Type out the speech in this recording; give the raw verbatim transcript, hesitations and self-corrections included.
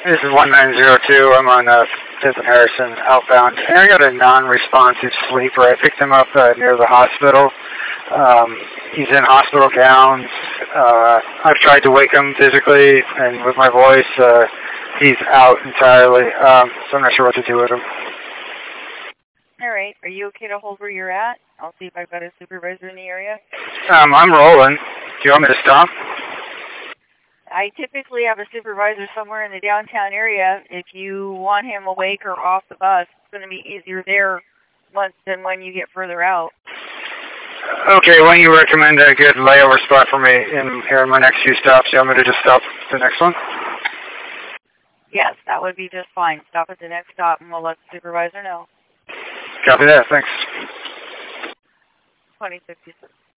This is one nine zero two. I'm on uh, fifth and Harrison outbound. And I got a non-responsive sleeper. I picked him up uh, near the hospital. Um, he's in hospital gowns. Uh, I've tried to wake him physically, and with my voice, uh, he's out entirely. Um, so I'm not sure what to do with him. All right. Are you okay to hold where you're at? I'll see if I've got a supervisor in the area. Um, I'm rolling. Do you want me to stop? I typically have a supervisor somewhere in the downtown area. If you want him awake or off the bus, it's going to be easier there once than when you get further out. Okay, when you recommend a good layover spot for me in here in my next few stops, you want me to just stop the next one? Yes, that would be just fine. Stop at the next stop and we'll let the supervisor know. Copy that, thanks. twenty sixty-six.